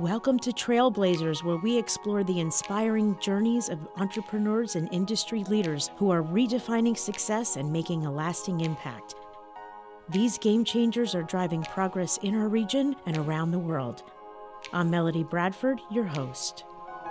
Welcome to Trailblazers, where we explore the inspiring journeys of entrepreneurs and industry leaders who are redefining success and making a lasting impact. These game changers are driving progress in our region and around the world. I'm Melody Bradford, your host.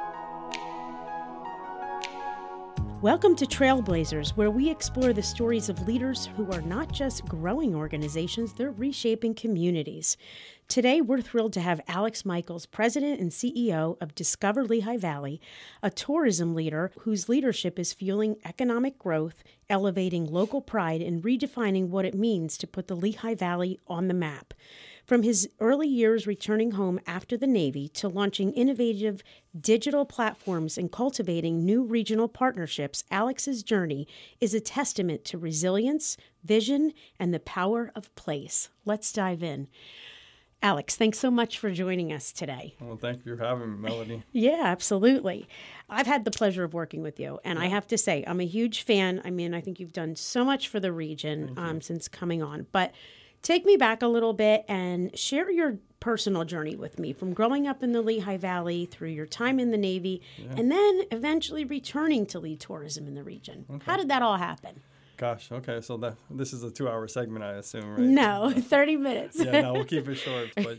Welcome to Trailblazers, where we explore the stories of leaders who are not just growing organizations, they're reshaping communities. Today, we're thrilled to have Alex Michaels, President and CEO of Discover Lehigh Valley, a tourism leader whose leadership is fueling economic growth, elevating local pride, and redefining what it means to put the Lehigh Valley on the map. From his early years returning home after the Navy to launching innovative digital platforms and cultivating new regional partnerships, Alex's journey is a testament to resilience, vision, and the power of place. Let's dive in. Alex, thanks so much for joining us today. Well, thank you for having me, Melody. Yeah, absolutely. I've had the pleasure of working with you, and I have to say, I'm a huge fan. I mean, I think you've done so much for the region since coming on. But take me back a little bit and share your personal journey with me, from growing up in the Lehigh Valley through your time in the Navy, and then eventually returning to lead tourism in the region. Okay. How did that all happen? Gosh, okay, so this is a 2-hour segment, I assume, right? No, 30 minutes. Yeah, no, we'll keep it short. But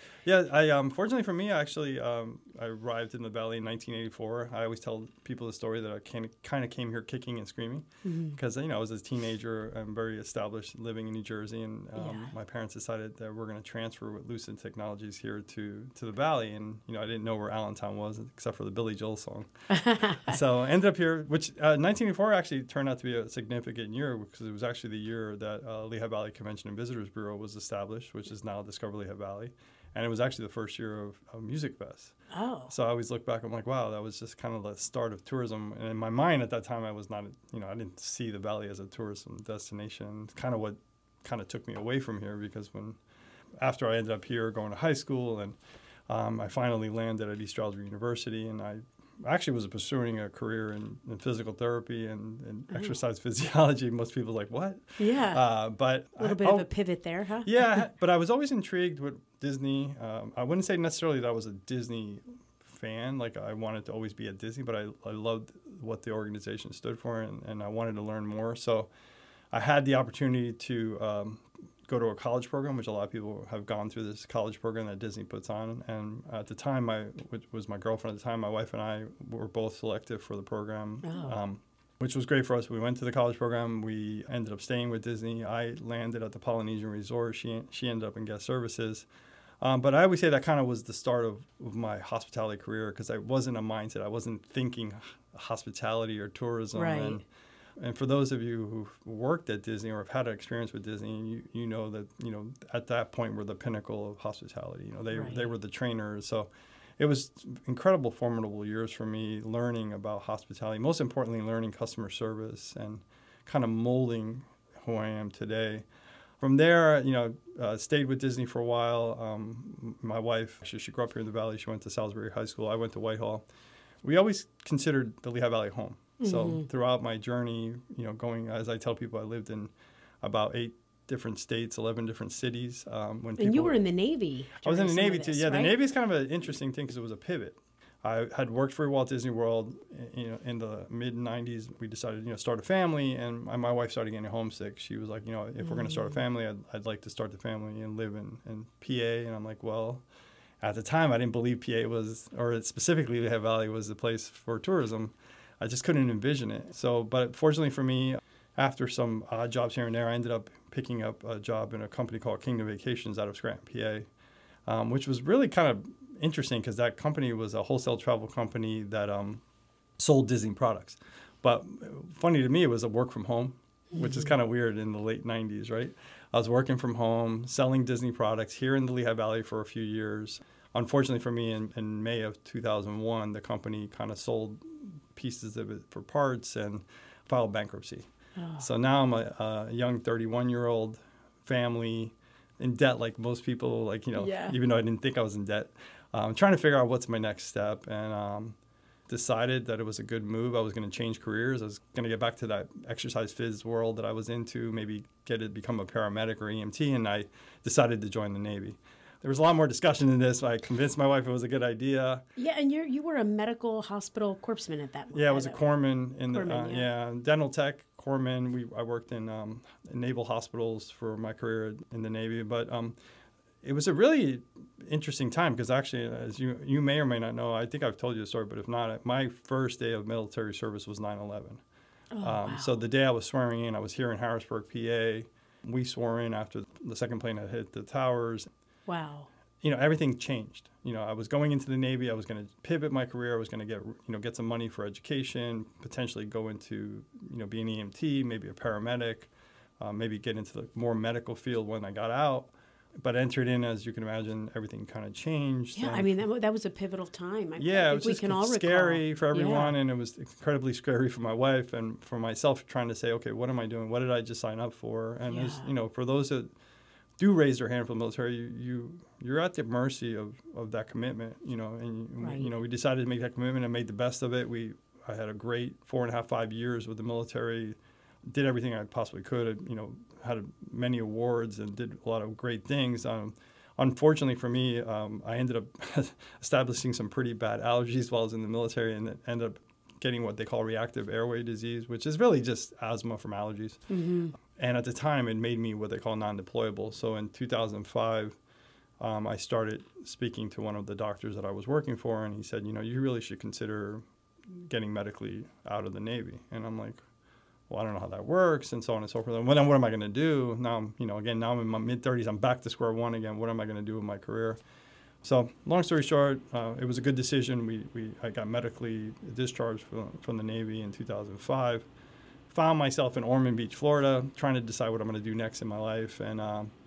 I fortunately for me, actually, I arrived in the Valley in 1984. I always tell people the story that I kind of came here kicking and screaming because, I was a teenager. I'm very established living in New Jersey, and my parents decided that we're going to transfer with Lucent Technologies here to the Valley. And, I didn't know where Allentown was except for the Billy Joel song. So I ended up here, which 1984 actually turned out to be a significant year because it was actually the year that Lehigh Valley Convention and Visitors Bureau was established, which is now Discover Lehigh Valley. And it was actually the first year of Music Fest. Oh. So I always look back, I'm like, wow, that was just kind of the start of tourism. And in my mind at that time, I was not, I didn't see the Valley as a tourism destination. It's kind of what kind of took me away from here because after I ended up here going to high school and I finally landed at East Stroudsburg University, and I actually was pursuing a career in physical therapy and exercise physiology. Most people are like, what? Yeah. But a little bit of a pivot there, huh? Yeah, but I was always intrigued with Disney. I wouldn't say necessarily that I was a Disney fan. Like, I wanted to always be at Disney, but I loved what the organization stood for, and I wanted to learn more. So I had the opportunity to go to a college program, which a lot of people have gone through, this college program that Disney puts on. And at the time, which was my girlfriend at the time, my wife and I were both selected for the program, which was great for us. We went to the college program. We ended up staying with Disney. I landed at the Polynesian Resort. She ended up in guest services. But I always say that kind of was the start of my hospitality career because I wasn't a mindset. I wasn't thinking hospitality or tourism. Right. And for those of you who've worked at Disney or have had an experience with Disney, you know that, at that point we're the pinnacle of hospitality. They were the trainers. So it was incredible, formidable years for me learning about hospitality, most importantly, learning customer service and kind of molding who I am today. From there, stayed with Disney for a while. My wife, she grew up here in the Valley. She went to Salisbury High School. I went to Whitehall. We always considered the Lehigh Valley home. So throughout my journey, going, as I tell people, I lived in about 8 different states, 11 different cities. And you were in the Navy. I was in the Navy too. Yeah, right? The Navy is kind of an interesting thing because it was a pivot. I had worked for Walt Disney World, in the mid-'90s. We decided, start a family, and my wife started getting homesick. She was like, if we're going to start a family, I'd like to start the family and live in PA. And I'm like, well, at the time, I didn't believe PA was, or specifically Lehigh Valley was the place for tourism. I just couldn't envision it. So, but fortunately for me, after some odd jobs here and there, I ended up picking up a job in a company called Kingdom Vacations out of Scranton, PA, which was really kind of interesting because that company was a wholesale travel company that sold Disney products. But funny to me, it was a work from home, which is kind of weird in the late 90s, right? I was working from home, selling Disney products here in the Lehigh Valley for a few years. Unfortunately for me, in May of 2001, the company kind of sold pieces of it for parts and filed bankruptcy. Oh. So now I'm a young 31-year-old family in debt, like most people, even though I didn't think I was in debt. I'm trying to figure out what's my next step, and decided that it was a good move. I was going to change careers. I was going to get back to that exercise phys world that I was into, maybe become a paramedic or EMT, and I decided to join the Navy. there was a lot more discussion in this. I convinced my wife it was a good idea. Yeah, and you were a medical hospital corpsman at that moment. Yeah, I was a corpsman in dental tech corpsman. I worked in naval hospitals for my career in the Navy, but it was a really interesting time because actually, as you may or may not know, I think I've told you the story, but if not, my first day of military service was 9/11. Wow. So the day I was swearing in, I was here in Harrisburg, PA. We swore in after the second plane had hit the towers. Wow. Everything changed. I was going into the Navy. I was going to pivot my career. I was going to get some money for education, potentially go into, be an EMT, maybe a paramedic, maybe get into the more medical field when I got out. But entered in, as you can imagine, everything kind of changed. Yeah, I mean, that was a pivotal time. I it think was we just can all scary recall. for everyone, Yeah. and it was incredibly scary for my wife and for myself trying to say, okay, what am I doing? What did I just sign up for? And as, for those that do raise their hand for the military, you're at the mercy of that commitment, and Right. we decided to make that commitment and made the best of it. I had a great 4.5, 5 years with the military, did everything I possibly could, had many awards and did a lot of great things. Unfortunately for me, I ended up establishing some pretty bad allergies while I was in the military and ended up getting what they call reactive airway disease, which is really just asthma from allergies. Mm-hmm. And at the time, it made me what they call non-deployable. So in 2005, I started speaking to one of the doctors that I was working for, and he said, you really should consider getting medically out of the Navy. And I'm like, well, I don't know how that works, and so on and so forth. And then what am I going to do? Now I'm in my mid-30s. I'm back to square one again. What am I going to do with my career? So long story short, it was a good decision. I got medically discharged from the Navy in 2005. Found myself in Ormond Beach, Florida, trying to decide what I'm going to do next in my life. And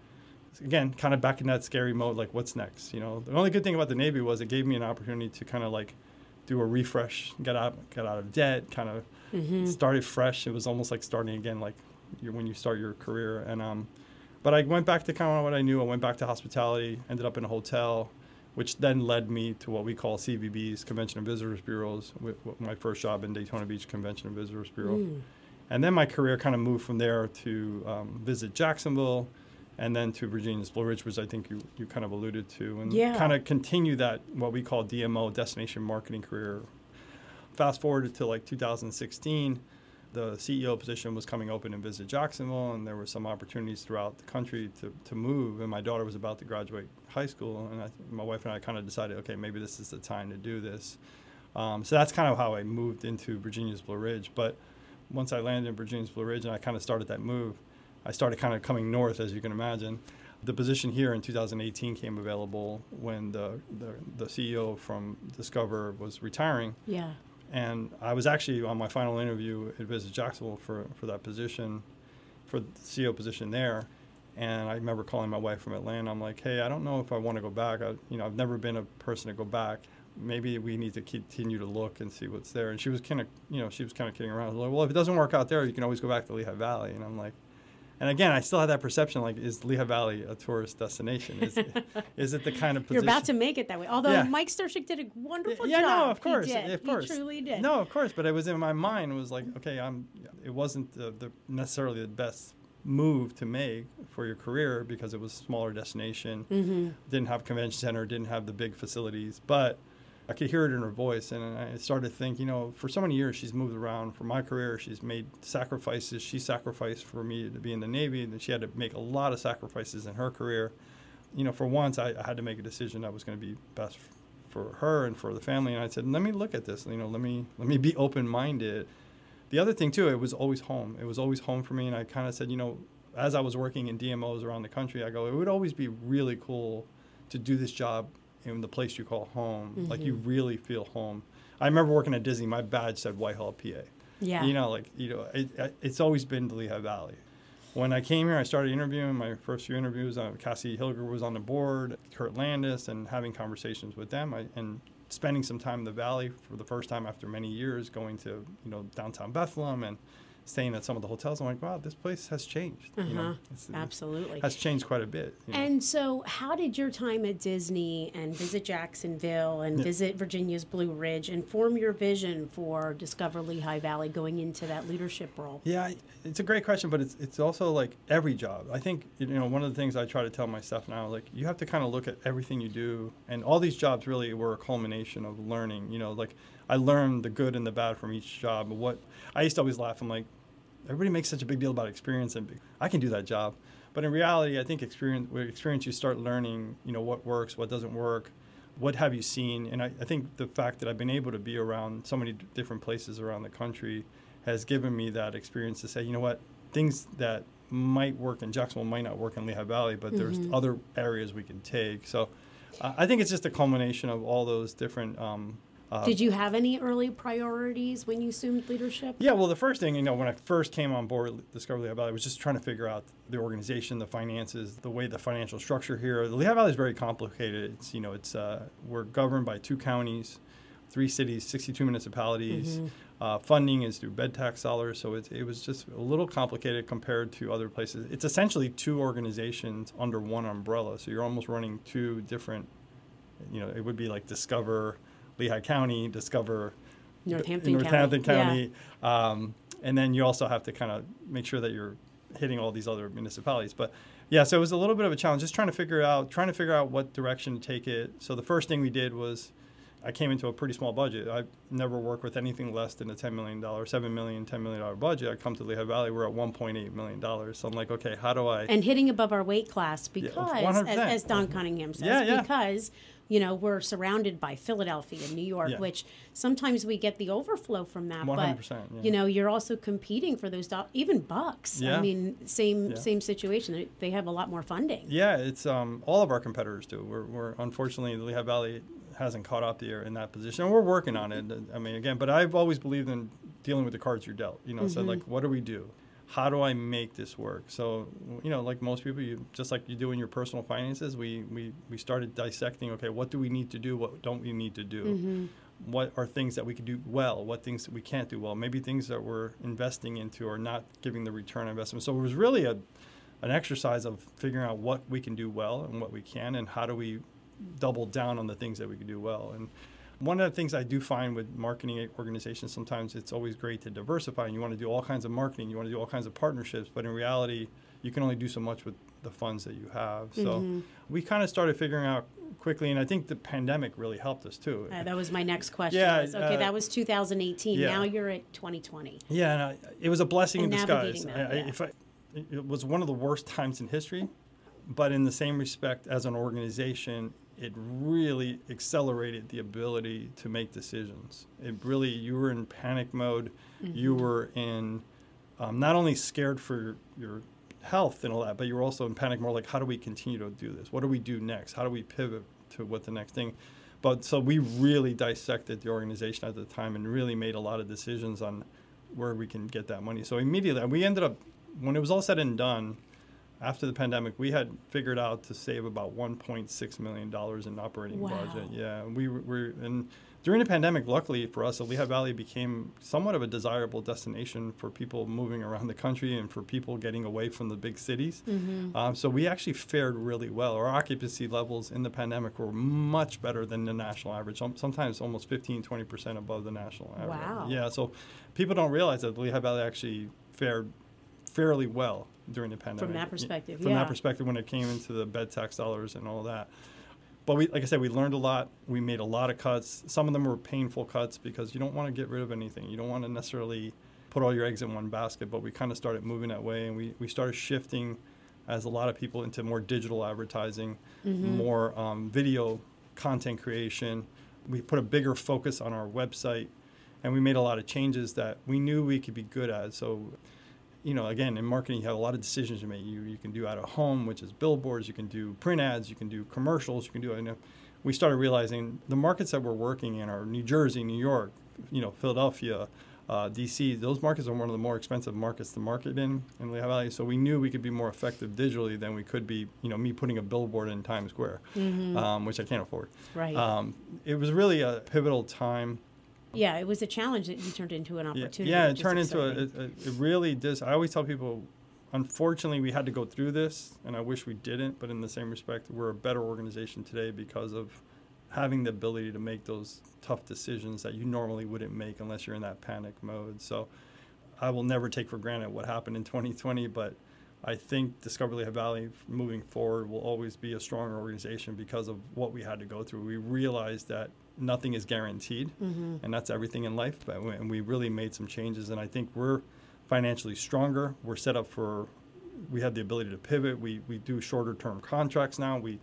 again, kind of back in that scary mode, like what's next? The only good thing about the Navy was it gave me an opportunity to kind of like do a refresh, get out of debt, kind of started fresh. It was almost like starting again, like when you start your career. And but I went back to kind of what I knew. I went back to hospitality, ended up in a hotel, which then led me to what we call CVBs, Convention and Visitors Bureaus, with my first job in Daytona Beach Convention and Visitors Bureau. And then my career kind of moved from there to visit Jacksonville and then to Virginia's Blue Ridge, which I think you kind of alluded to, and kind of continue that, what we call DMO, destination marketing career. Fast forward to like 2016, the CEO position was coming open in Visit Jacksonville, and there were some opportunities throughout the country to move, and my daughter was about to graduate high school, and my wife and I kind of decided, okay, maybe this is the time to do this. So that's kind of how I moved into Virginia's Blue Ridge. But once I landed in Virginia's Blue Ridge and I kind of started that move, I started kind of coming north, as you can imagine. The position here in 2018 came available when the CEO from Discover was retiring. Yeah. And I was actually on my final interview at Visit Jacksonville for that position, for the CEO position there. And I remember calling my wife from Atlanta. I'm like, hey, I don't know if I want to go back. I've never been a person to go back. Maybe we need to continue to look and see what's there. And she was kind of kidding around. I was like, well, if it doesn't work out there, you can always go back to Lehigh Valley. And I'm like, and again, I still had that perception, like, is Lehigh Valley a tourist destination? Is it the kind of position? You're about to make it that way. Although Mike Stershik did a wonderful job. Yeah, no, of course. He truly did. No, of course. But it was in my mind. It was like, okay, it wasn't necessarily the best move to make for your career because it was a smaller destination, didn't have convention center, didn't have the big facilities, but I could hear it in her voice, and I started to think, for so many years she's moved around. For my career, she's made sacrifices. She sacrificed for me to be in the Navy, and she had to make a lot of sacrifices in her career. For once, I had to make a decision that was going to be best for her and for the family, and I said, let me look at this. Let me be open-minded. The other thing, too, it was always home. It was always home for me, and I kind of said, as I was working in DMOs around the country, I go, it would always be really cool to do this job in the place you call home, like you really feel home. I remember working at Disney. My badge said Whitehall, PA. Yeah. It's always been the Lehigh Valley. When I came here, I started interviewing. My first few interviews, Cassie Hilger was on the board, Kurt Landis, and having conversations with them, and spending some time in the Valley for the first time after many years, going to downtown Bethlehem and staying at some of the hotels. I'm like, wow, this place has changed. Absolutely. Has changed quite a bit. And so how did your time at Disney and Visit Jacksonville and Visit Virginia's Blue Ridge inform your vision for Discover Lehigh Valley going into that leadership role? Yeah, it's a great question, but it's also like every job. I think, one of the things I try to tell my staff now, like, you have to kind of look at everything you do. And all these jobs really were a culmination of learning. Like, I learned the good and the bad from each job. What I used to always laugh. I'm like, everybody makes such a big deal about experience, and I can do that job. But in reality, I think with experience, you start learning, what works, what doesn't work, what have you seen. And I think the fact that I've been able to be around so many different places around the country has given me that experience to say, you know what, things that might work in Jacksonville might not work in Lehigh Valley, but there's other areas we can take. So I think it's just a culmination of all those different did you have any early priorities when you assumed leadership? Yeah, well, the first thing, when I first came on board with Discover Lehigh Valley, I was just trying to figure out the organization, the finances, the way the financial structure here. The Lehigh Valley is very complicated. We're governed by 2 counties, 3 cities, 62 municipalities. Funding is through bed tax dollars, so it was just a little complicated compared to other places. It's essentially 2 organizations under one umbrella, so you're almost running 2 different, it would be like Discover Lehigh County, Discover Northampton County. Yeah. And then you also have to kind of make sure that you're hitting all these other municipalities. But yeah, so it was a little bit of a challenge, just trying to figure out what direction to take it. So the first thing we did was I came into a pretty small budget. I've never worked with anything less than a $10 million, $7 million, $10 million budget. I come to Lehigh Valley, we're at $1.8 million. So I'm like, okay, how do I... And hitting above our weight class because, as Don Cunningham says, because... we're surrounded by Philadelphia and New York, which sometimes we get the overflow from that. 100%, but, you're also competing for those, even Bucks. Yeah. I mean, same situation. They have a lot more funding. Yeah, it's all of our competitors do. We're unfortunately, the Lehigh Valley hasn't caught up there in that position. And we're working on it. I mean, again, but I've always believed in dealing with the cards you're dealt. So like, what do we do? How do I make this work? So, like most people, just like you do in your personal finances, we started dissecting, okay, what do we need to do? What don't we need to do? What are things that we can do well? What things that we can't do well? Maybe things that we're investing into are not giving the return on investment. So it was really an exercise of figuring out what we can do well and what we can, and how do we double down on the things that we can do well. And one of the things I do find with marketing organizations, sometimes it's always great to diversify, and you want to do all kinds of marketing, you want to do all kinds of partnerships, but in reality, you can only do so much with the funds that you have. So we kind of started figuring out quickly, and I think the pandemic really helped us too. That was my next question. That was 2018. Now you're at 2020. Yeah, and it was a blessing in disguise. It was one of the worst times in history, but in the same respect, as an organization, it really accelerated the ability to make decisions. You were in panic mode. You were in not only scared for your health and all that, but you were also in panic mode, like, how do we continue to do this? What do we do next? How do we pivot to what the next thing? But so we really dissected the organization at the time and really made a lot of decisions on where we can get that money. So immediately, we ended up, when it was all said and done, after the pandemic, we had figured out to save about $1.6 million in operating budget. Yeah, and during the pandemic, luckily for us, the Lehigh Valley became somewhat of a desirable destination for people moving around the country and for people getting away from the big cities. So we actually fared really well. Our occupancy levels in the pandemic were much better than the national average, sometimes almost 15-20% above the national average. Wow. Yeah, so people don't realize that the Lehigh Valley actually fared fairly well during the pandemic. From that perspective, From that perspective, when it came into the bed tax dollars and all that. But like I said, we learned a lot. We made a lot of cuts. Some of them were painful cuts because you don't want to get rid of anything. You don't want to necessarily put all your eggs in one basket, but we kind of started moving that way, and we started shifting, as a lot of people, into more digital advertising, more video content creation. We put a bigger focus on our website, and we made a lot of changes that we knew we could be good at. So, again, in marketing, you have a lot of decisions to make. You can do out of home, which is billboards. You can do print ads. You can do commercials. You can do. We started realizing the markets that we're working in are New Jersey, New York, Philadelphia, D.C. Those markets are one of the more expensive markets to market in Lehigh Valley. So we knew we could be more effective digitally than we could be, me putting a billboard in Times Square, which I can't afford. Right. It was really a pivotal time. Yeah, it was a challenge that you turned into an opportunity. Yeah, it turned into it really does. I always tell people, unfortunately, we had to go through this, and I wish we didn't, but in the same respect, we're a better organization today because of having the ability to make those tough decisions that you normally wouldn't make unless you're in that panic mode. So I will never take for granted what happened in 2020, but I think Discover Lehigh Valley moving forward will always be a stronger organization because of what we had to go through. We realized that nothing is guaranteed, and that's everything in life. And we really made some changes, and I think we're financially stronger. We're set up we have the ability to pivot. We do shorter term contracts now. We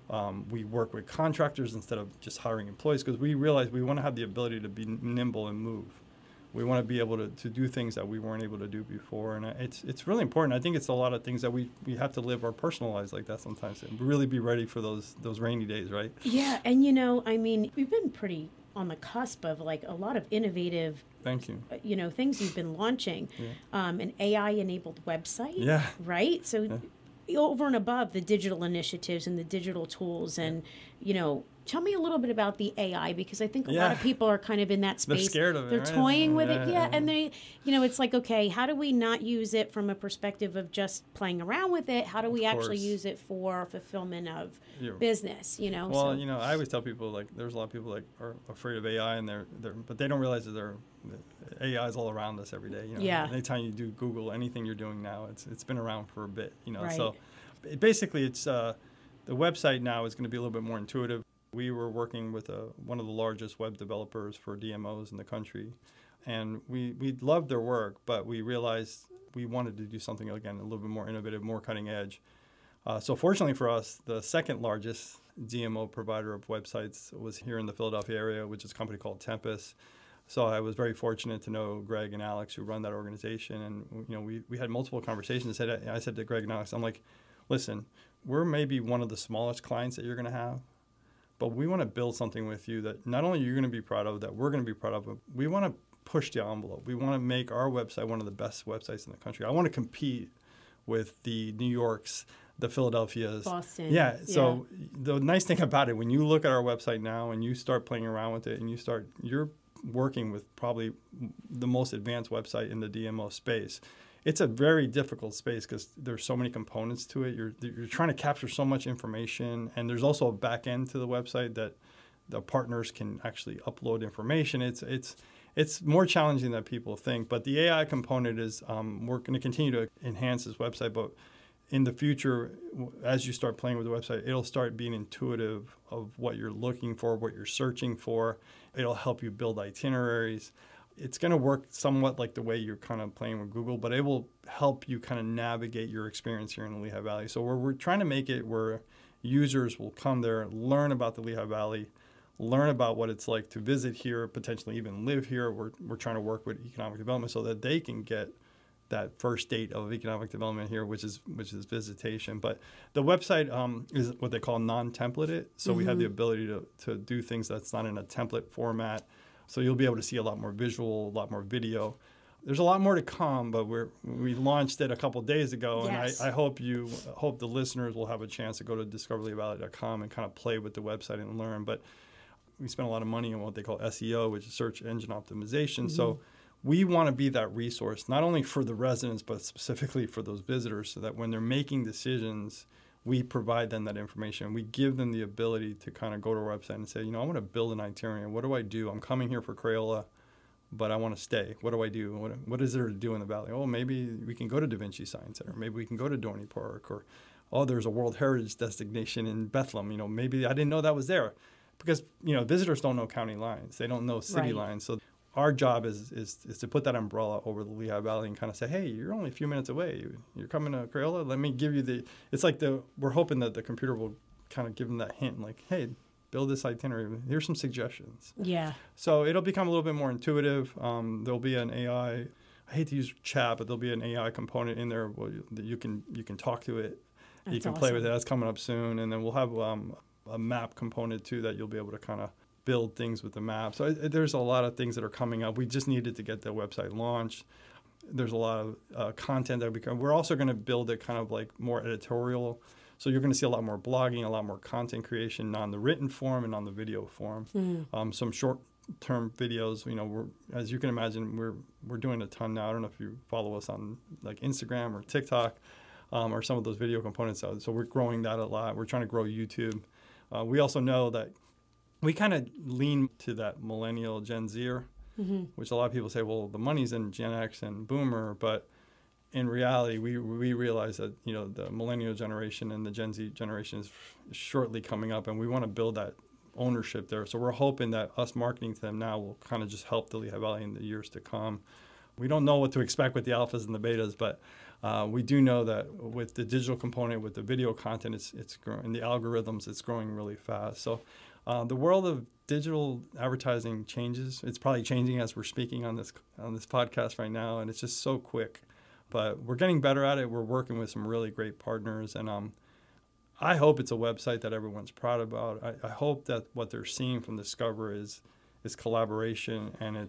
work with contractors instead of just hiring employees because we realize we want to have the ability to be nimble and move. We want to be able to do things that we weren't able to do before. And it's really important. I think it's a lot of things that we have to live our personal lives like that sometimes and really be ready for those rainy days, right? Yeah. And, we've been pretty on the cusp of like a lot of innovative Thank you. Things you've been launching. Yeah. An AI-enabled website. Yeah. Right? So over and above the digital initiatives and the digital tools and, tell me a little bit about the AI because I think a lot of people are kind of in that space. They're scared of it. They're right? toying with it. Yeah. And they, it's like, okay, how do we not use it from a perspective of just playing around with it? How do we actually use it for fulfillment of business, Well, I always tell people like there's a lot of people like are afraid of AI and but they don't realize that AI is all around us every day. Yeah. Anytime you do Google anything you're doing now, it's been around for a bit, Right. So basically it's the website now is going to be a little bit more intuitive. We were working with one of the largest web developers for DMOs in the country, and we loved their work, but we realized we wanted to do something, again, a little bit more innovative, more cutting edge. So fortunately for us, the second largest DMO provider of websites was here in the Philadelphia area, which is a company called Tempus. So I was very fortunate to know Greg and Alex who run that organization, and we had multiple conversations. I said to Greg and Alex, I'm like, listen, we're maybe one of the smallest clients that you're going to have, but we want to build something with you that not only you're going to be proud of, that we're going to be proud of, but we want to push the envelope. We want to make our website one of the best websites in the country. I want to compete with the New Yorks, the Philadelphias. Boston. Yeah. So the nice thing about it, when you look at our website now and you start playing around with it and you're working with probably the most advanced website in the DMO space. It's a very difficult space because there's so many components to it. You're trying to capture so much information, and there's also a back end to the website that the partners can actually upload information. It's more challenging than people think. But the AI component is we're going to continue to enhance this website. But in the future, as you start playing with the website, it'll start being intuitive of what you're looking for, what you're searching for. It'll help you build itineraries. It's going to work somewhat like the way you're kind of playing with Google, but it will help you kind of navigate your experience here in the Lehigh Valley. So we're trying to make it where users will come there, learn about the Lehigh Valley, learn about what it's like to visit here, potentially even live here. We're trying to work with economic development so that they can get that first date of economic development here, which is visitation. But the website is what they call non-templated. So we have the ability to do things that's not in a template format. So you'll be able to see a lot more visual, a lot more video. There's a lot more to come, but we launched it a couple of days ago, yes. And I hope the listeners will have a chance to go to discoverlehighvalley.com and kind of play with the website and learn. But we spend a lot of money on what they call SEO, which is search engine optimization. So we want to be that resource, not only for the residents, but specifically for those visitors, so that when they're making decisions, we provide them that information. We give them the ability to kind of go to our website and say, I want to build an itinerary. What do I do? I'm coming here for Crayola, but I want to stay. What do I do? What is there to do in the valley? Oh, maybe we can go to Da Vinci Science Center. Maybe we can go to Dorney Park. Or, there's a World Heritage designation in Bethlehem. Maybe I didn't know that was there. Because, visitors don't know county lines. They don't know city lines. So our job is to put that umbrella over the Lehigh Valley and kind of say, hey, you're only a few minutes away. You're coming to Crayola. Let me give you it's like we're hoping that the computer will kind of give them that hint, like, hey, build this itinerary. Here's some suggestions. Yeah. So it'll become a little bit more intuitive. There'll be an AI. I hate to use chat, but there'll be an AI component in there that you can talk to it. That's you can play with it. That's coming up soon. And then we'll have a map component too that you'll be able to kind of build things with the map. So there's a lot of things that are coming up. We just needed to get the website launched. There's a lot of content that we're also going to build it kind of like more editorial. So you're going to see a lot more blogging, a lot more content creation on the written form and on the video form. Some short term videos. As you can imagine, we're doing a ton now. I don't know if you follow us on like Instagram or TikTok, or some of those video components. So we're growing that a lot. We're trying to grow YouTube. We also know that we kind of lean to that millennial Gen Zer, which a lot of people say, well, the money's in Gen X and Boomer, but in reality, we realize that the millennial generation and the Gen Z generation is shortly coming up, and we want to build that ownership there. So we're hoping that us marketing to them now will kind of just help the Lehigh Valley in the years to come. We don't know what to expect with the alphas and the betas, but we do know that with the digital component, with the video content, it's growing, and the algorithms, it's growing really fast. So the world of digital advertising changes. It's probably changing as we're speaking on this podcast right now, and it's just so quick. But we're getting better at it. We're working with some really great partners, and I hope it's a website that everyone's proud about. I hope that what they're seeing from Discover is collaboration, and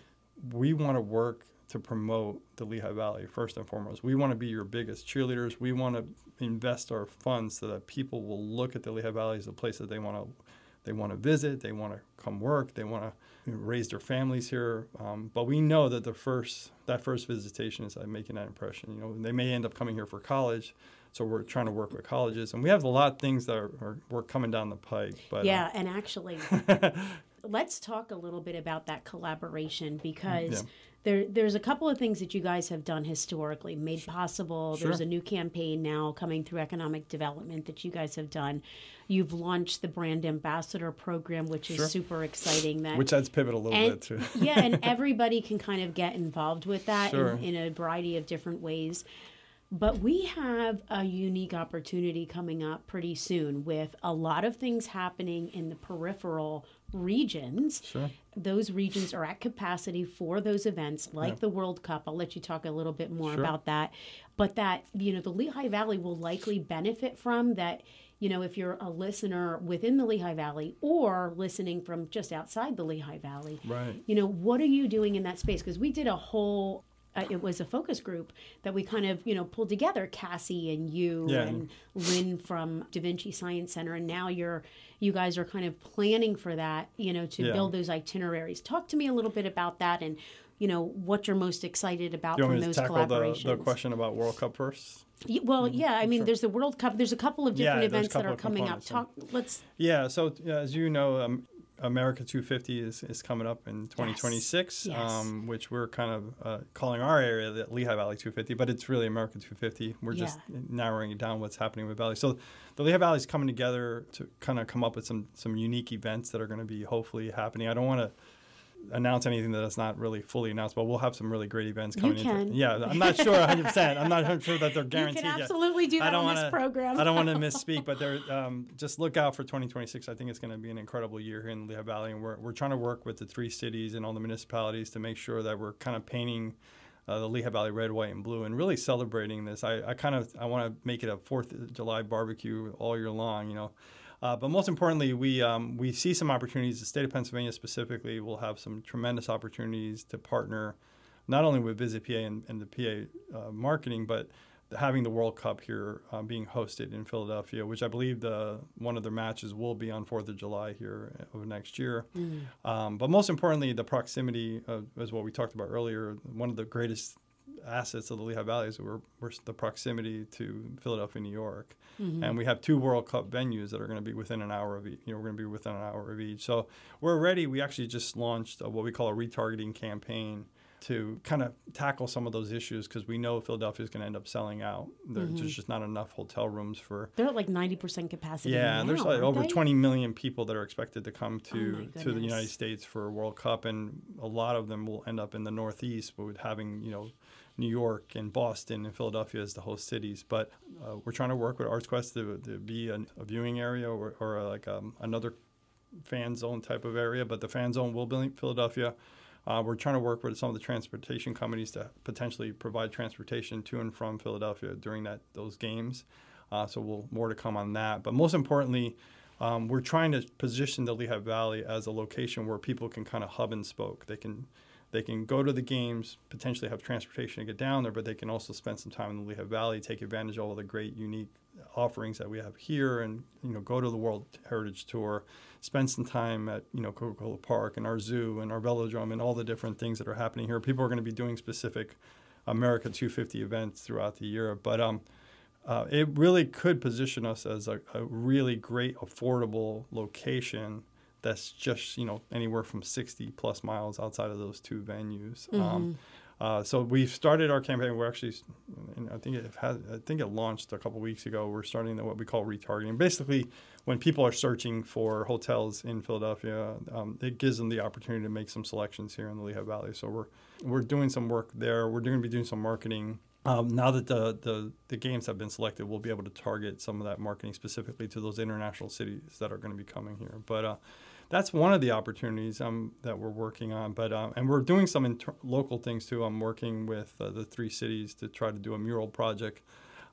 we want to work to promote the Lehigh Valley first and foremost. We want to be your biggest cheerleaders. We want to invest our funds so that people will look at the Lehigh Valley as a place that they want to visit, they want to come work, they want to raise their families here. But we know that that first visitation is making that impression. They may end up coming here for college, so we're trying to work with colleges, and we have a lot of things that we're coming down the pike. But yeah, and actually, let's talk a little bit about that collaboration, because there's a couple of things that you guys have done historically, made possible. Sure. There's a new campaign now coming through economic development that you guys have done. You've launched the brand ambassador program, which is super exciting. Which adds pivot a little bit too. Yeah, and everybody can kind of get involved with that Sure. in a variety of different ways. But we have a unique opportunity coming up pretty soon with a lot of things happening in the peripheral regions. Sure. Those regions are at capacity for those events, like the World Cup. I'll let you talk a little bit more about that. But that, the Lehigh Valley will likely benefit from that. If you're a listener within the Lehigh Valley or listening from just outside the Lehigh Valley, right. What are you doing in that space? Because we did a whole it was a focus group that we kind of, pulled together, Cassie and you and Lynn from Da Vinci Science Center. And now you guys are kind of planning for that, to build those itineraries. Talk to me a little bit about that and, what you're most excited about from those collaborations. Do you want me to tackle the question about World Cup first? Well, yeah. I mean, Sure. There's the World Cup. There's a couple of different events that are coming up. So as you know, America 250 is coming up in 2026, Yes. Which we're kind of calling our area the Lehigh Valley 250, but it's really America 250. We're just narrowing it down what's happening with Valley. So the Lehigh Valley is coming together to kind of come up with some unique events that are going to be hopefully happening. I don't want to announce anything that's not really fully announced, but we'll have some really great events coming. You can. Yeah, I'm not sure 100%. I'm not sure that they're guaranteed yet. yet. You can absolutely do that on this program. I don't want to misspeak, but just look out for 2026. I think it's going to be an incredible year here in Lehigh Valley, and we're trying to work with the three cities and all the municipalities to make sure that we're kind of painting the Lehigh Valley red, white, and blue, and really celebrating this. I want to make it a 4th of July barbecue all year long, But most importantly, we see some opportunities. The state of Pennsylvania specifically will have some tremendous opportunities to partner not only with Visit PA and the PA marketing, but having the World Cup here being hosted in Philadelphia, which I believe one of their matches will be on 4th of July here of next year. But most importantly, the proximity is what we talked about earlier. One of the greatest assets of the Lehigh Valley is we're the proximity to Philadelphia, New York. And we have 2 World Cup venues that are going to be within an hour of each. We're going to be within an hour of each. So we're ready. We actually just launched what we call a retargeting campaign to kind of tackle some of those issues, because we know Philadelphia is going to end up selling out. There's just not enough hotel rooms for. They're at like 90% capacity. Yeah, now, and there's like over they? 20 million people that are expected to come to the goodness. United States for a World Cup, and a lot of them will end up in the Northeast, with having New York and Boston and Philadelphia as the host cities. But we're trying to work with ArtsQuest to be a viewing area or like another fan zone type of area, but the fan zone will be in Philadelphia. We're trying to work with some of the transportation companies to potentially provide transportation to and from Philadelphia during those games. So more to come on that. But most importantly, we're trying to position the Lehigh Valley as a location where people can kind of hub and spoke. They can go to the games, potentially have transportation to get down there, but they can also spend some time in the Lehigh Valley, take advantage of all the great, unique offerings that we have here and, go to the World Heritage Tour, spend some time at, Coca-Cola Park and our zoo and our velodrome and all the different things that are happening here. People are going to be doing specific America 250 events throughout the year. But it really could position us as a really great, affordable location that's just, anywhere from 60 plus miles outside of those two venues. So we've started our campaign. We're actually, I think it launched a couple weeks ago. We're starting what we call retargeting. Basically, when people are searching for hotels in Philadelphia, it gives them the opportunity to make some selections here in the Lehigh Valley. So we're doing some work there. We're going to be doing some marketing. Now that the games have been selected, we'll be able to target some of that marketing specifically to those international cities that are going to be coming here. But that's one of the opportunities that we're working on. But and we're doing some local things too. I'm working with the three cities to try to do a mural project.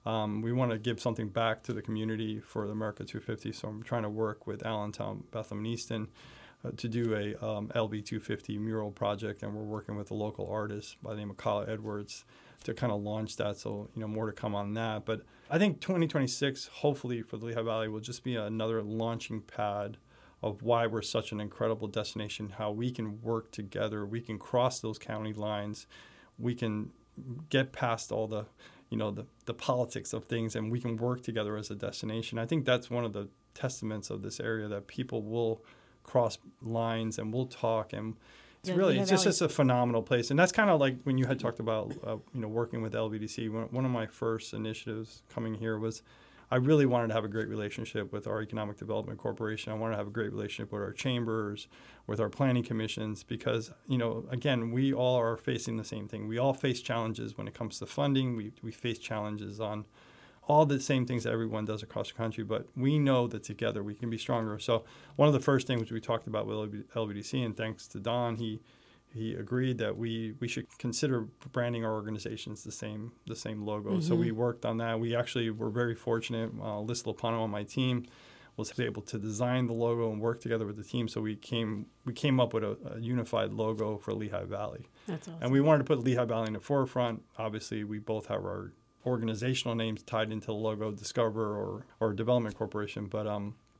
We want to give something back to the community for the America 250. So I'm trying to work with Allentown, Bethlehem, and Easton to do a LB 250 mural project, and we're working with a local artist by the name of Kyle Edwards to kind of launch that. So, more to come on that. But I think 2026, hopefully for the Lehigh Valley, will just be another launching pad of why we're such an incredible destination, how we can work together, we can cross those county lines, we can get past all the, the politics of things, and we can work together as a destination. I think that's one of the testaments of this area, that people will cross lines and we'll talk, and it's just a phenomenal place. And that's kind of like when you had talked about, working with LVDC. One of my first initiatives coming here was I really wanted to have a great relationship with our Economic Development Corporation. I wanted to have a great relationship with our chambers, with our planning commissions, because, again, we all are facing the same thing. We all face challenges when it comes to funding. We face challenges on all the same things that everyone does across the country, but we know that together we can be stronger. So one of the first things we talked about with LVDC, and thanks to Don, he agreed that we should consider branding our organizations the same logo. So we worked on that. We actually were very fortunate. Liz Lopano on my team was able to design the logo and work together with the team. So we came up with a unified logo for Lehigh Valley. That's awesome. And we wanted to put Lehigh Valley in the forefront. Obviously, we both have our organizational names tied into the logo, Discover or Development Corporation. But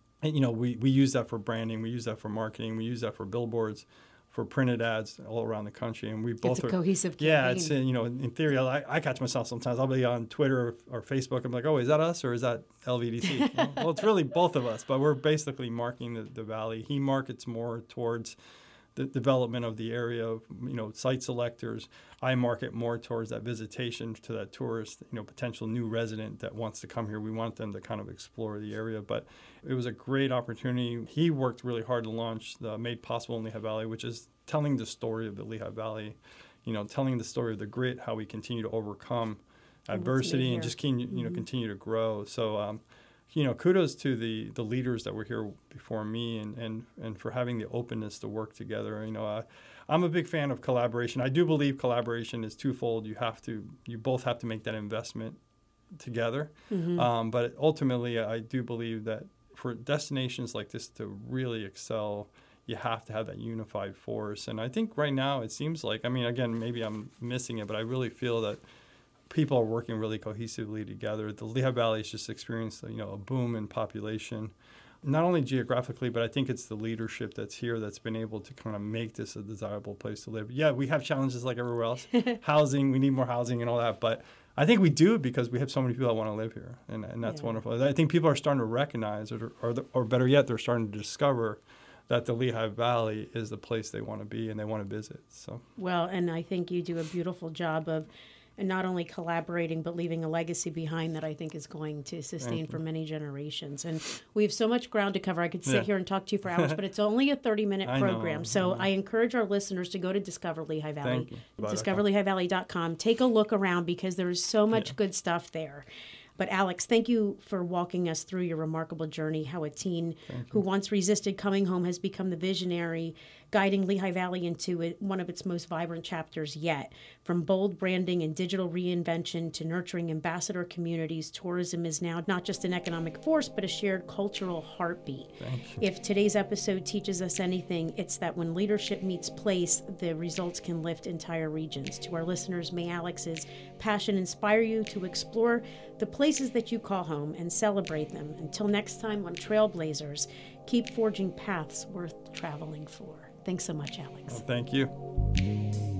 we use that for branding. We use that for marketing. We use that for billboards, for printed ads all around the country, and we both are cohesive campaign. Yeah, it's in theory, I catch myself sometimes. I'll be on Twitter or Facebook. I'm like, oh, is that us or is that LVDC? Well, it's really both of us, but we're basically marketing the valley. He markets more towards the development of the area, site selectors. I market more towards that visitation to that tourist, potential new resident that wants to come here. We want them to kind of explore the area. But it was a great opportunity. He worked really hard to launch the Made Possible in Lehigh Valley, which is telling the story of the Lehigh Valley, telling the story of the grit, how we continue to overcome adversity and just continue to grow. So, kudos to the leaders that were here before me and for having the openness to work together. I'm a big fan of collaboration. I do believe collaboration is twofold. You both have to make that investment together. But ultimately, I do believe that for destinations like this to really excel, you have to have that unified force. And I think right now it seems like, again, maybe I'm missing it, but I really feel that people are working really cohesively together. The Lehigh Valley has just experienced, a boom in population, not only geographically, but I think it's the leadership that's here that's been able to kind of make this a desirable place to live. Yeah, we have challenges like everywhere else. Housing, we need more housing and all that, but I think we do it because we have so many people that want to live here, and that's wonderful. I think people are starting to recognize, or better yet, they're starting to discover that the Lehigh Valley is the place they want to be and they want to visit. So well, and I think you do a beautiful job of not only collaborating, but leaving a legacy behind that I think is going to sustain for many generations. And we have so much ground to cover. I could sit here and talk to you for hours, but it's only a 30-minute program. So I encourage our listeners to go to Discover Lehigh Valley, discoverlehighvalley.com. Take a look around because there is so much good stuff there. But Alex, thank you for walking us through your remarkable journey, how a teen who once resisted coming home has become the visionary guiding Lehigh Valley into one of its most vibrant chapters yet. From bold branding and digital reinvention to nurturing ambassador communities, tourism is now not just an economic force, but a shared cultural heartbeat. If today's episode teaches us anything, it's that when leadership meets place, the results can lift entire regions. To our listeners, may Alex's passion inspire you to explore the places that you call home and celebrate them. Until next time on Trailblazers, keep forging paths worth traveling for. Thanks so much, Alex. Well, thank you.